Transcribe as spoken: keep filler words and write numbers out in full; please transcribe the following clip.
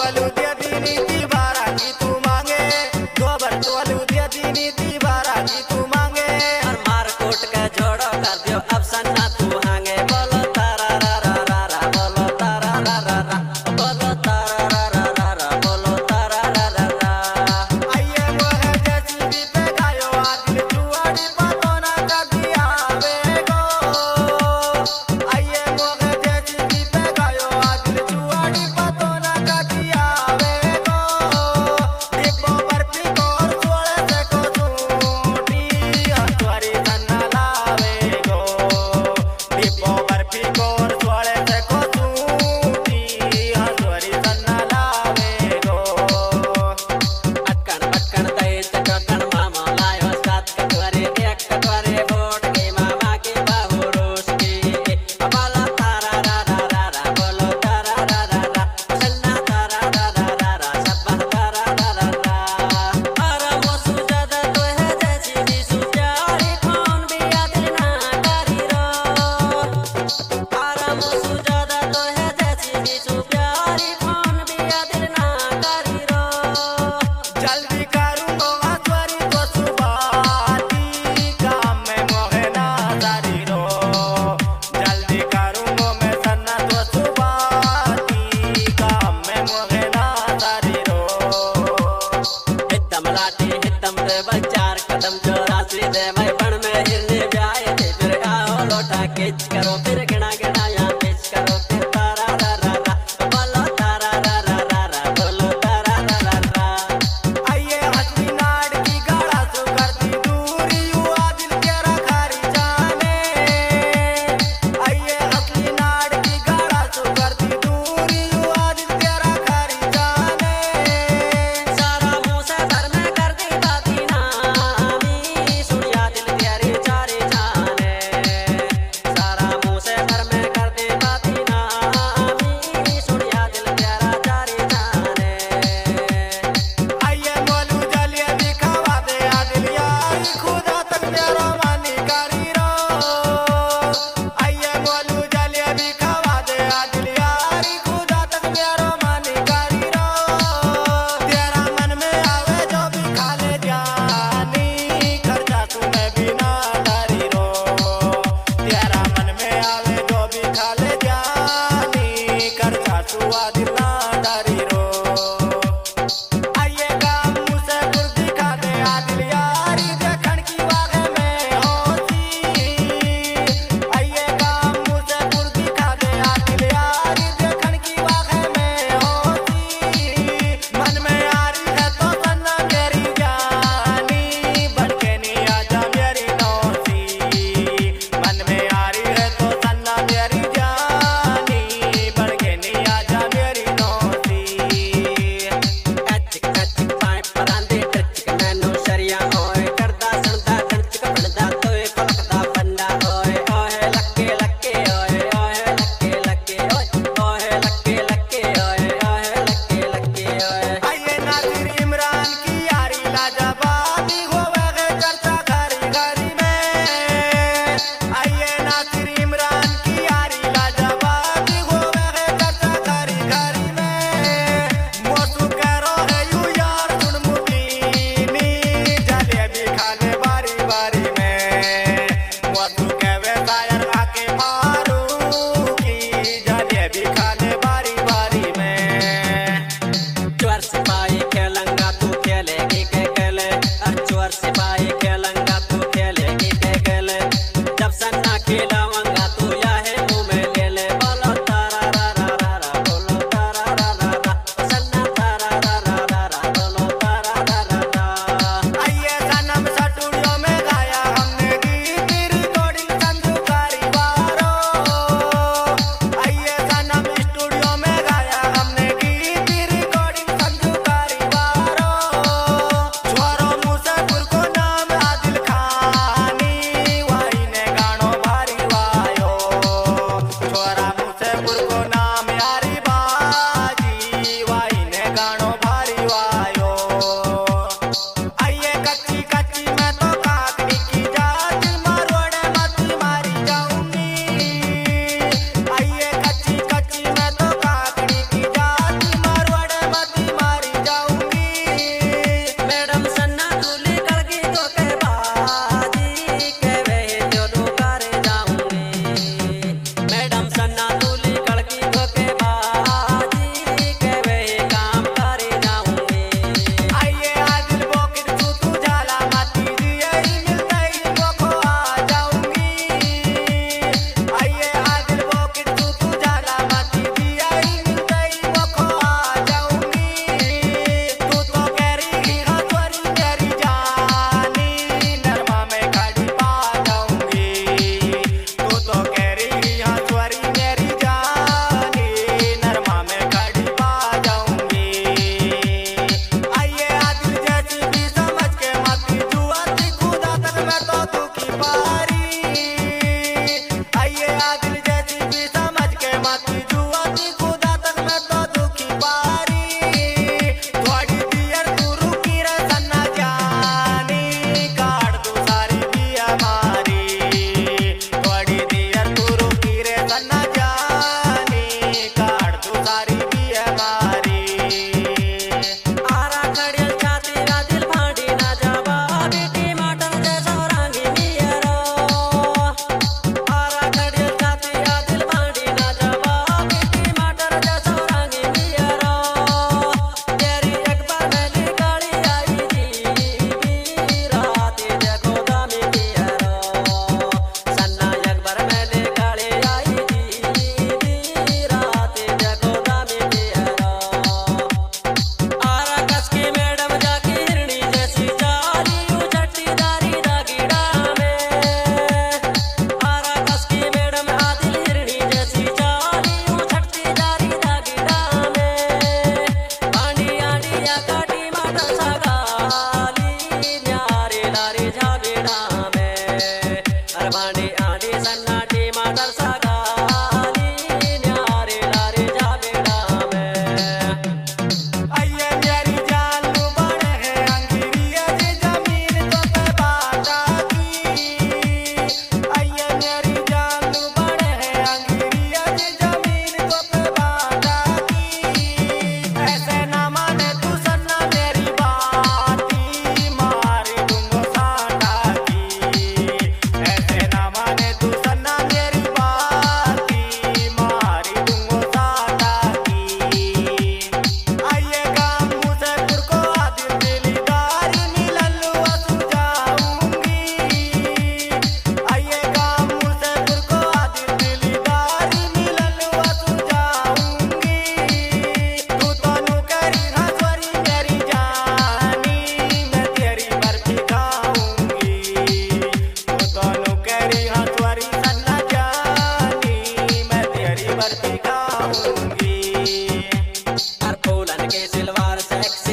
तोलू दे दीनी दीवारा की तू मांगे, गोबर तोलू दे दीनी दीवारा की तू मांगे। और मार कोट का जोड़ो कर दियो अब सन्ना तू हांगे। बोलो तारा रा रा रा रा, बोलो तारा रा रा रा, बोलो तारा रा रा रा रा, बोलो तारा रा रा रा। आइए मोहे जेसीबी पे गायो आदिल जुआड़ी पतो ना कभी आवेगो। आइए मोहे जेसीबी पे गायो आदिल जुआड़ी पतो ना कभी आवेगो। डिब्बो बर्फी को और सोले से को सूटी हंसवारी सन्ना लावेगो। डिब्बो बर्फी को और सोले से को सूटी हंसवारी सन्ना लावेगो। अटकन पटकन तई चटकन मामा लायो सात कटोरे, एक कटोरे वोट के मामा के बाहु रोस की। बोलो तारा रा रा रा रा, बोलो तारा रा रा रा, सन्ना तारा रा रा रा रा, सब तारा रा रा रा। अरे वो सुजादा तो है जैसी भी सुप्यारी, कौन भी आदिल ना करी रो। अरे वो सुजादा तो है जैसी भी सुप्यारी, कौन भी आदिल ना करी रो। जल्दी करूंगा हंसवारी को सुबाती, काम में मोहे ना जारी रो। जल्दी करूंगा मैं सन्ना तो सुबाती, काम में मोहे ना जारी रो। हितम लाठी हितम रे बचार कदम चौरासी दे मैं बन में हिरने ब्याए थे फिर आओ लोटा किच करो फिर